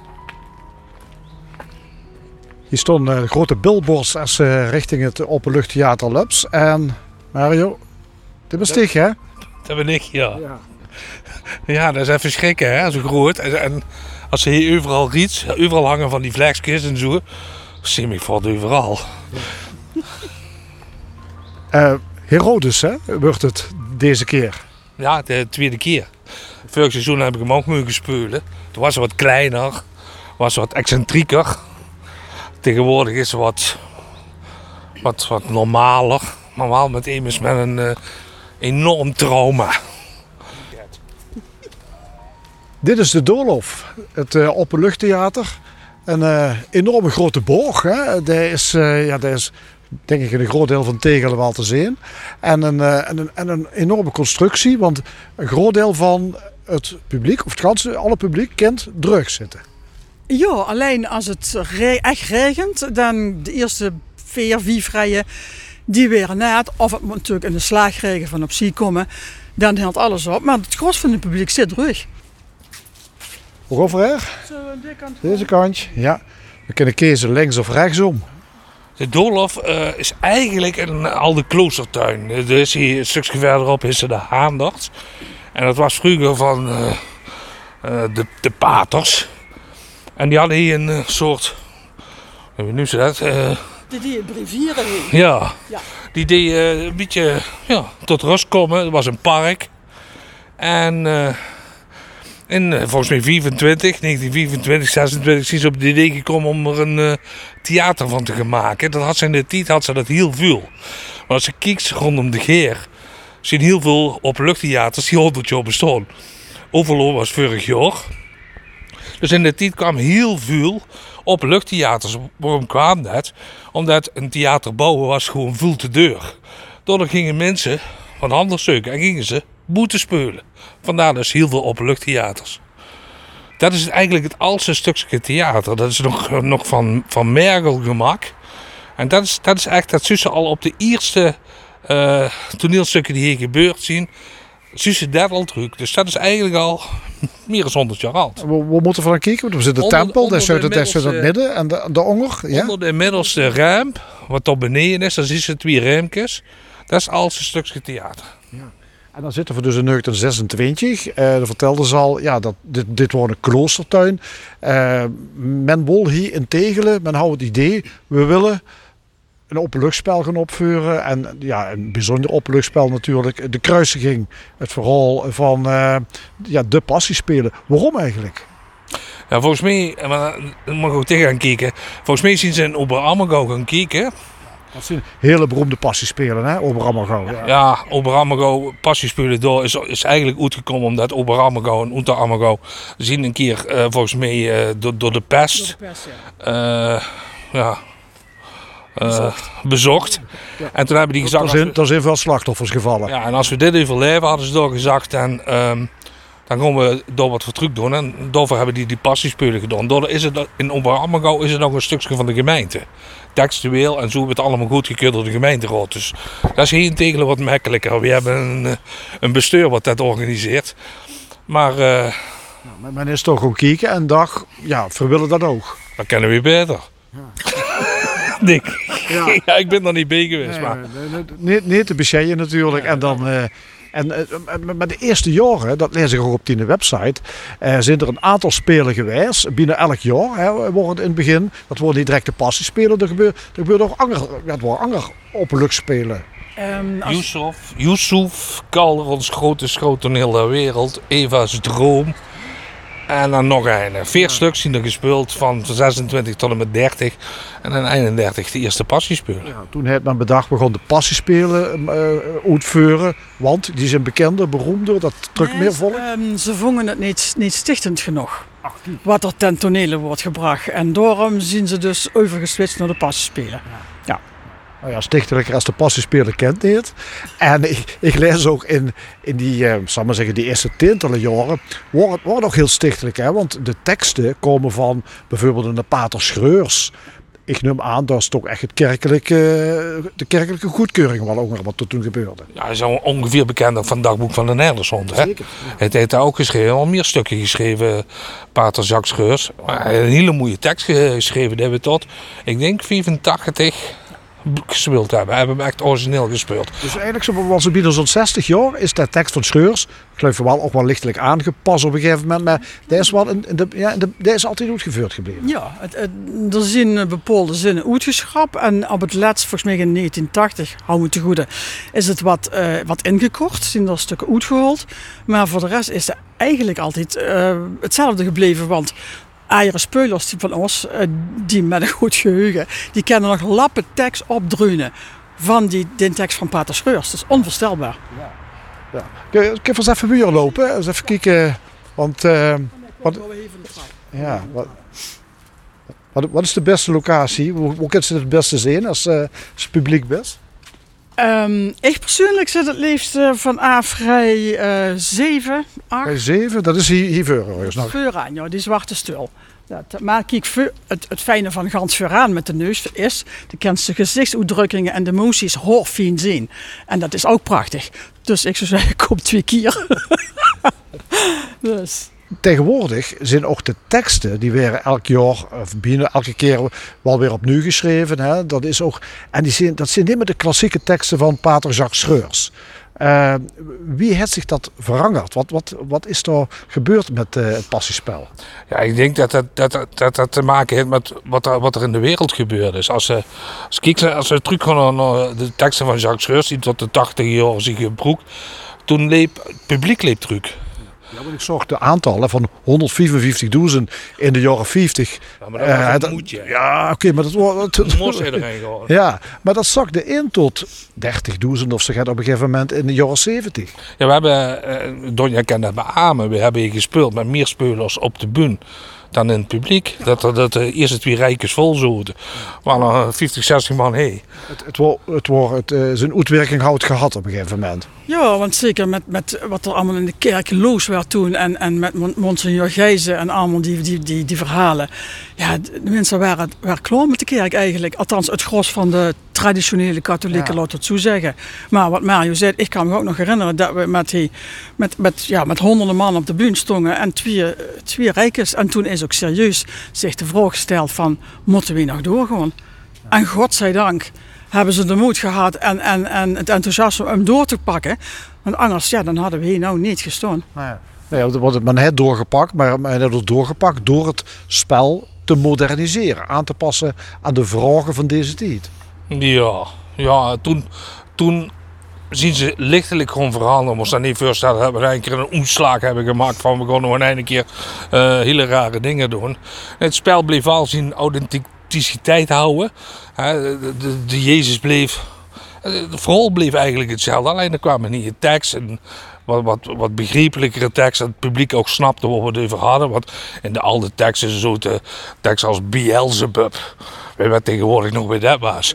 Hier stonden grote billboards als richting het openluchttheater Lubs. En Mario, dit was stig, hè? Dat ben ik, ja. Ja, dat is even schrikken, hè, zo groot. En als ze hier overal hangen van die vleksjes en zo, zie ik voor overal. Herodes, hè, wordt het deze keer? Ja, de tweede keer. Vorig seizoen heb ik hem ook mogen spelen. Toen was hij wat kleiner, was wat excentrieker. Tegenwoordig is hij wat normaler, maar wel met een enorm trauma. Dit is de Doolhof, het openluchttheater. Een enorme grote boog. Hè. Dat is denk ik in een groot deel van Tegelen wel te zien. En een enorme constructie, want een groot deel van het publiek, of alle publiek, kent drugs zitten. Ja, alleen als het echt regent, dan de eerste 4-5 rijen, die weer net. Of het moet natuurlijk in de slaagregen van op zee komen, dan helpt alles op. Maar het gros van het publiek zit terug. Hoe over her? Deze kant, ja. We kunnen kiezen links of rechtsom. De Doolhof is eigenlijk een oude kloostertuin. Dus hier een stukje verderop is er de Haandert. En dat was vroeger van de paters. En die hadden hier een soort Nu ze dat? Die deed brevieren heen. Ja. Ja. Die deed een beetje tot rust komen. Het was een park. En in volgens mij 1925, 26 zijn ze op het idee gekomen om er een theater van te gaan maken. Dat had ze in de tijd dat heel veel. Maar als je kijkt rondom de Geer, zijn heel veel openluchttheaters die 100 jaar bestaan. Overloon was vorig jaar. Dus in de tijd kwam heel veel openluchttheaters. Waarom kwam dat? Omdat een theater bouwen was gewoon veel te duur. Daardoor gingen mensen van handen zoeken en gingen ze boete spelen. Vandaar dus heel veel openluchttheaters. Dat is eigenlijk het oudste stukje theater. Dat is nog van Mergel gemaakt. En dat is echt, dat ze al op de eerste toneelstukken die hier gebeurd zijn, zie je dat al terug. Dus dat is eigenlijk al meer dan 100 jaar oud. We moeten van kijken. We zitten de tempel, dat is het midden en de onger. Ja? Onder de middelste ruim, wat op beneden is, dan zie je 2 ruimtes. Dat is het oudste stukje theater. Ja. En dan zitten we dus in 1926. Dat vertelde ze al, ja, dat dit wordt een kloostertuin. Men wil hier in Tegelen, men houdt het idee, we willen een openluchtspel gaan opvoeren. En ja, een bijzonder openluchtspel natuurlijk. De kruisiging, het verhaal van de passiespelen. Waarom eigenlijk? Ja, volgens mij, daar mag ik ook tegen gaan kijken. Volgens mij zien ze in Oberammergau gaan kijken. Dat zijn hele beroemde passiespelen, hè? Oberammergau. Ja, Oberammergau, passiespelen door is eigenlijk uitgekomen omdat Oberammergau en Unterammergau zien een keer volgens mij door de pest. Bezocht. Ja. En toen hebben die gezegd... Er zijn veel slachtoffers gevallen. Ja, en als we dit overleven, hadden ze doorgezegd en dan gaan we door wat voor truc doen. En daarvoor hebben die passiespelen gedaan. Daardoor is het in Oberammergau is het nog een stukje van de gemeente. Textueel en zo wordt het allemaal goedgekeurd door de gemeenteraad. Dus dat is hier in Tegelen wat makkelijker. We hebben een bestuur wat dat organiseert. Maar... men is toch gewoon kijken en dacht, ja, we willen dat ook. Dat kennen we beter. Ja. Dick. Ja. Ja, ik ben er niet bij geweest. Nee, te bescheiden natuurlijk. En dan... met de eerste jaren, dat lees ik ook op die website, zijn er een aantal spelen geweest. Binnen elk jaar wordt in het begin. Dat worden niet direct de passiespelen. Er gebeurt ook andere openluchtspelen. Yusuf, Kalder, ons grote schouwtoneel der wereld. Eva's droom. En dan nog een. 4 stuks zijn er gespeeld van 26 tot en met 30. En dan 31 de eerste passiespelen. Ja, toen heeft men bedacht, we gaan de passiespelen uitvoeren. Want die zijn bekender, beroemder, dat drukt meer volk. Ze vonden het niet stichtend genoeg. Wat er ten tonele wordt gebracht. En daarom zien ze dus overgeswitcht naar de passiespelen. Ja. Nou ja, stichtelijker als de passiespelen kent niet. En ik lees ook in die, zal maar zeggen, die eerste tientallen jaren, wordt ook heel stichtelijk. Hè? Want de teksten komen van bijvoorbeeld de Pater Schreurs. Ik neem aan, dat is toch echt de kerkelijke goedkeuring wat er toen gebeurde. Ja, hij is ongeveer bekend van het dagboek van de Nederlandshond. Zeker. Ja. Het heeft daar ook geschreven, al meer stukken geschreven, Pater Jacques Schreurs. Hij heeft een hele mooie tekst geschreven, die hebben we tot, ik denk 85... gespeeld hebben. We hebben hem echt origineel gespeeld. Dus eigenlijk zoals het binnen zo'n 60 jaar is de tekst van Schreurs, ik geloof wel ook wel lichtelijk aangepast op een gegeven moment, maar die is altijd uitgevoerd gebleven. Ja, er zijn bepaalde zinnen uitgeschrapt en op het laatst, volgens mij in 1980, hou me te goede, is het wat ingekort, zijn er stukken uitgehaald, maar voor de rest is het eigenlijk altijd hetzelfde gebleven, want eieren speulers van ons, die met een goed geheugen, die kennen nog lappen tekst opdreunen van die tekst van Pater Schreurs. Dat is onvoorstelbaar. Ja. Kun je eens even buur lopen? Eens even kijken. Want wat is de beste locatie? Hoe kan ze het beste zien als publiek best? Ik persoonlijk zit het liefst van vrij 7, 8. Bij 7, dat is hier voor. Vooraan, ja, die zwarte stul. Maar kijk, het fijne van gans vooraan met de neus is, de kent de gezichtsuitdrukkingen en de emoties heel fijn zien. En dat is ook prachtig. Dus ik zou zeggen, kom 2 keer. Dus. Tegenwoordig zijn ook de teksten, die werden elk jaar of binnen elke keer wel weer opnieuw geschreven. Hè? Dat is ook, en dat zijn niet meer de klassieke teksten van Pater Jacques Schreurs. Wie heeft zich dat veranderd? Wat is er gebeurd met het passiespel? Ja, ik denk dat te maken heeft met wat er in de wereld gebeurd is. Als we teruggaan naar de teksten van Jacques Scheurs, die tot de 80 jaar zich gebroekt, toen het publiek terug. Ja, want ik zag de aantallen van 155.000 in de jaren 50. Ja, maar dat moet je. Ja, oké, maar dat wordt... Moest erin gewoon. Ja, maar dat zakte in tot 30.000 of zo gaat op een gegeven moment in de jaren 70. Ja, we hebben, Donja kan dat beamen, we hebben hier gespeeld met meer spelers op de bühne dan in het publiek. Dat eerst het weer rijkjes vol zouden. Maar dan 50, 60 man heen. Het zijn uitwerking houdt gehad op een gegeven moment. Ja, want zeker met wat er allemaal in de kerk los werd toen en met Monsignor Gijzen en allemaal die verhalen. Ja, de mensen waren klaar met de kerk eigenlijk. Althans, het gros van de traditionele katholieken, laat het zo zeggen. Maar wat Mario zei, ik kan me ook nog herinneren dat we met honderden man op de bühne stonden en twee rijkers. En toen is ook serieus zich de vraag gesteld van, moeten we nog doorgaan? En godzijdank hebben ze de moed gehad en het enthousiasme om door te pakken. Want anders, dan hadden we hier nou niet gestaan. Nee, het wordt maar net doorgepakt, maar het wordt doorgepakt door het spel te moderniseren, aan te passen aan de vragen van deze tijd. Ja, toen zien ze lichtelijk gewoon veranderen. We moesten niet voorstellen dat we een keer een omslag hebben gemaakt van we gaan nog een keer hele rare dingen doen. Het spel bleef al zijn authenticiteit houden. De Jezus bleef, het verhaal bleef eigenlijk hetzelfde. Alleen er kwamen niet tekst en wat begrijpelijkere tekst. Dat het publiek ook snapte wat we het over hadden. Want in de oude teksten is zo tekst als Beelzebub. Weet wat tegenwoordig nog bij dat was.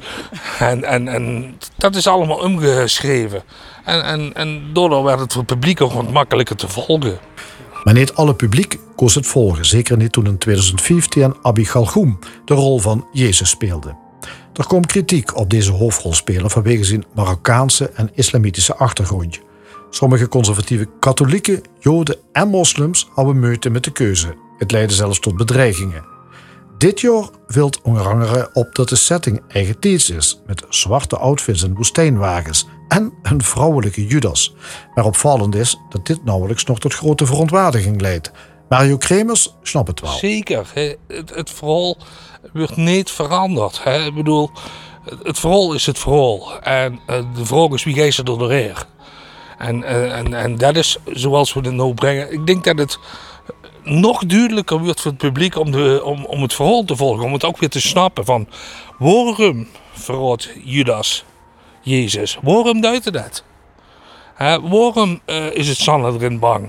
En dat is allemaal omgeschreven. En daardoor werd het voor het publiek ook wat makkelijker te volgen. Maar niet alle publiek koos het volgen. Zeker niet toen in 2015 Abi Galgoum de rol van Jezus speelde. Er kwam kritiek op deze hoofdrolspeler vanwege zijn Marokkaanse en islamitische achtergrond. Sommige conservatieve katholieken, joden en moslims hadden moeite met de keuze. Het leidde zelfs tot bedreigingen. Dit jaar valt onder andere op dat de setting eigentijds is, met zwarte outfits en woestijnwagens en een vrouwelijke Judas. Maar opvallend is dat dit nauwelijks nog tot grote verontwaardiging leidt. Mario Kremers snapt het wel. Zeker, het verhaal wordt niet veranderd. Ik bedoel, het verhaal is het verhaal. En de vraag is wie geeft er doorheen. En dat is zoals we het nou brengen. Ik denk dat het nog duidelijker wordt voor het publiek om het verhaal te volgen. Om het ook weer te snappen van waarom verraadt Judas Jezus? Waarom duidt dat? Waarom is het Sanne erin bang?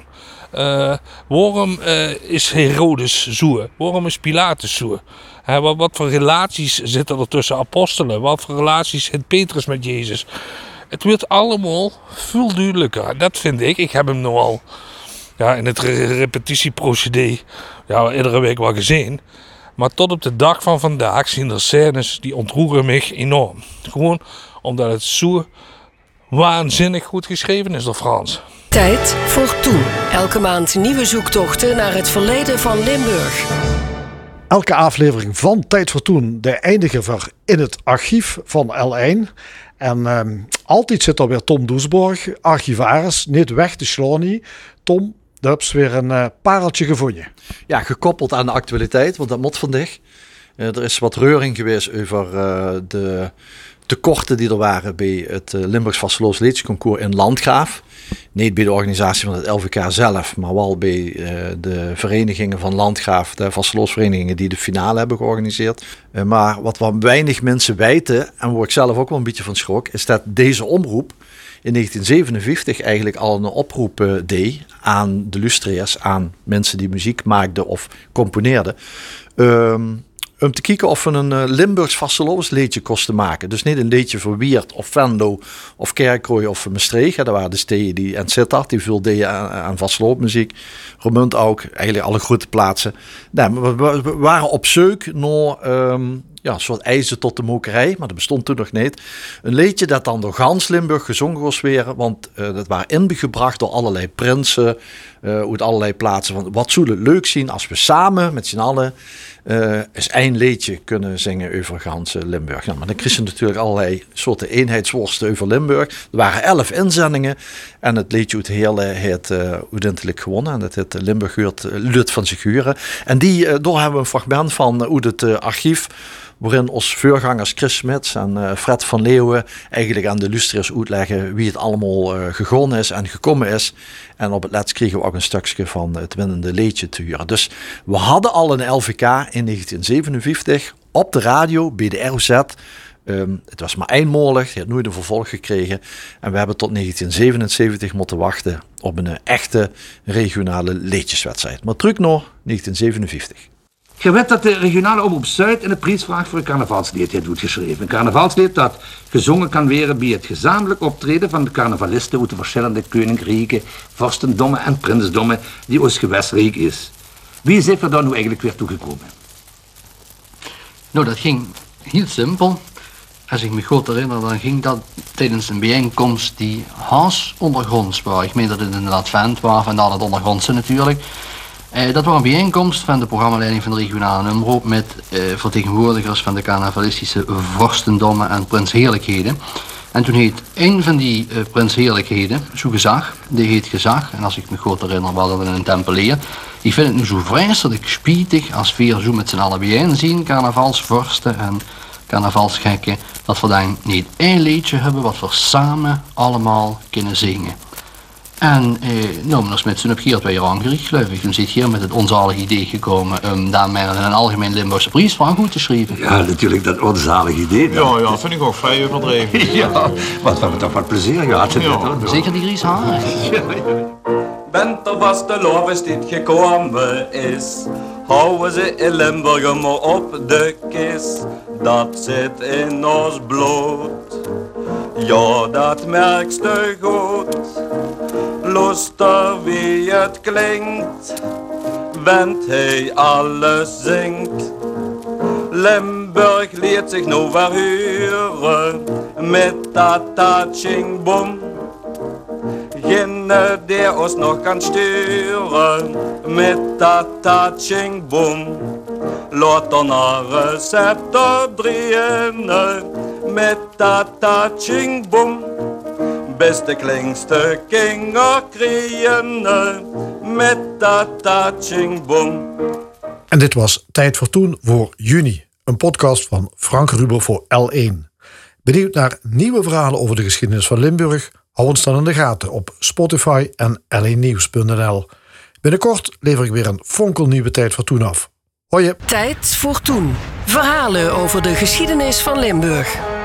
Waarom is Herodes zo? Waarom is Pilatus zo? Wat voor relaties zitten er tussen apostelen? Wat voor relaties heeft Petrus met Jezus? Het wordt allemaal veel duidelijker. Dat vind ik. Ik heb hem nu al in het repetitieprocedé iedere week wel gezien. Maar tot op de dag van vandaag zien er scènes die ontroeren mij enorm. Gewoon omdat het zo waanzinnig goed geschreven is door Frans. Tijd voor Toen. Elke maand nieuwe zoektochten naar het verleden van Limburg. Elke aflevering van Tijd voor Toen de eindigen we in het archief van L1. En altijd zit er weer Tom Doesborg, archivaris, niet weg te slaan. Tom, daar heb je weer een pareltje gevonden. Ja, gekoppeld aan de actualiteit, want dat moet vandaag. Er is wat reuring geweest over de tekorten die er waren bij het Limburgs Vasteloos Liedjesconcours in Landgraaf. Niet bij de organisatie van het LVK zelf, maar wel bij de verenigingen van Landgraaf, de vasteloosverenigingen die de finale hebben georganiseerd. Maar wat weinig mensen weten, en waar ik zelf ook wel een beetje van schrok, is dat deze omroep in 1957 eigenlijk al een oproep deed aan de lustra's, aan mensen die muziek maakten of componeerden. Om te kijken of we een Limburgs vasteloosliedje kosten maken. Dus niet een liedje voor Weert of Venlo of Kerkrooij of Maastricht. Daar waren de steden die en Sittard, die veel deden aan vasteloosmuziek. Roermond ook, eigenlijk alle grote plaatsen. Nee, maar we waren op zoek naar een soort eisen tot de mokerij, maar dat bestond toen nog niet. Een liedje dat dan door gans Limburg gezongen was weer, want dat waren ingebracht door allerlei prinsen uit allerlei plaatsen. Van, wat zou het leuk zien als we samen met z'n allen eens één liedje kunnen zingen over gans Limburg. Nou, maar dan kreeg je natuurlijk allerlei soorten eenheidsworsten over Limburg. Er waren 11 inzendingen en het liedje uit Heerle heeft uiteindelijk gewonnen. En dat heet Limburg Luid van Siguren. En daar hebben we een fragment van uit het archief, waarin ons voorgangers Chris Smits en Fred van Leeuwen eigenlijk aan de luisteraars uitleggen wie het allemaal gegaan is en gekomen is. En op het laatst kregen we ook een stukje van het winnende liedje te horen. Dus we hadden al een LVK in 1957 op de radio bij de ROZ. Het was maar eenmalig, het heeft nooit een vervolg gekregen. En we hebben tot 1977 moeten wachten op een echte regionale liedjeswedstrijd. Maar terug naar 1957. Je weet dat de regionale omroep Zuid in de prijsvraag voor een carnavalslied heeft uitgeschreven. Een carnavalslied dat gezongen kan worden bij het gezamenlijk optreden van de carnavalisten uit de verschillende koninkrijken, vorstendommen en prinsdommen die ons gewestrijk is. Wie is er dan nu eigenlijk weer toegekomen? Nou, dat ging heel simpel. Als ik me goed herinner, dan ging dat tijdens een bijeenkomst die haas ondergronds was. Ik meen dat het inderdaad vent was, vandaar het ondergrondse natuurlijk. Dat was een bijeenkomst van de programmaleiding van de regionale omroep met vertegenwoordigers van de carnavalistische vorstendommen en prinsheerlijkheden. En toen heet een van die prinsheerlijkheden, zo gezag, die heet gezag, en als ik me goed herinner, was dat in een tempelier. Ik vind het nu zo vreselijk spietig als we zo met z'n allen bijeen zien, carnavalsvorsten en carnavalsgekken, dat we dan niet één liedje hebben wat we samen allemaal kunnen zingen. En meneer Smits, toen heb je hier 2 jaar aangericht, geloof ik. Toen zit hier met het onzalige idee gekomen om daarmee een algemeen Limburgse prijsvraag goed te schrijven. Ja, natuurlijk, dat onzalige idee. Ja, vind ik ook vrij overdreven. Ja, wat we hebben toch wat plezier gehad. Ja. Zeker die Gries Haar. Bent er vast de lof dit gekomen is, houden ze in Limburg maar op de kist. Dat zit in ons bloed. Ja, dat merkst je goed. Luister wie het klinkt, bent hij alles zingt. Limburg leert zich nou verhuren met dat tatching boom. Geen die ons nog kan sturen met dat tatching boom. Laat dan een recept drieën met dat tatching boom. Beste klingste kinger krieën met dat tatching boom. En dit was Tijd voor Toen voor juni. Een podcast van Frank Ruber voor L1. Benieuwd naar nieuwe verhalen over de geschiedenis van Limburg? Hou ons dan in de gaten op Spotify en l1nieuws.nl. Binnenkort lever ik weer een fonkelnieuwe Tijd voor Toen af. Hoi. Tijd voor Toen. Verhalen over de geschiedenis van Limburg.